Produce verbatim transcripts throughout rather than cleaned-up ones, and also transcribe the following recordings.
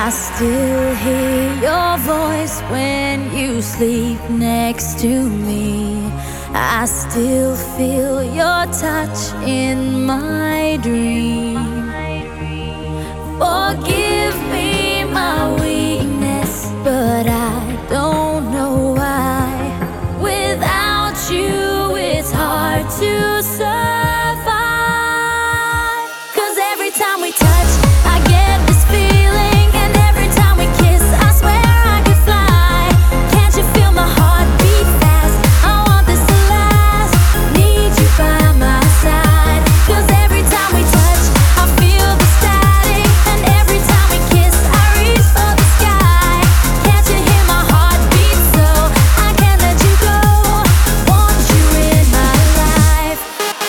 I still hear your voice when you sleep next to me. I still feel your touch in my dream. Forgive me my weakness, but I don't know why. Without you, it's hard to survive. 'Cause every time we touch, I get this feeling, and every time we kiss, I swear I could fly. Can't you feel my heart beat fast? I want this to last. Need you by my side. 'Cause every time we touch, I feel the static, and every time we kiss, I reach for the sky. Can't you hear my heart beat? So I can't let you go. Want you in my life.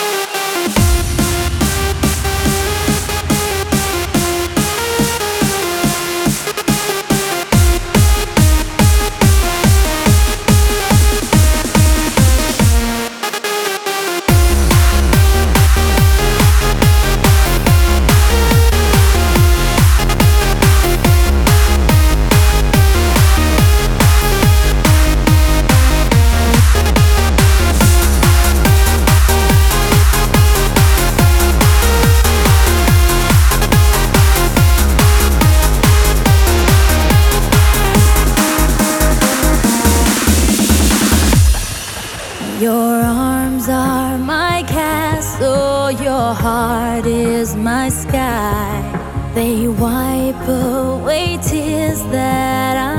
Your arms are my castle, your heart is my sky. They wipe away tears that I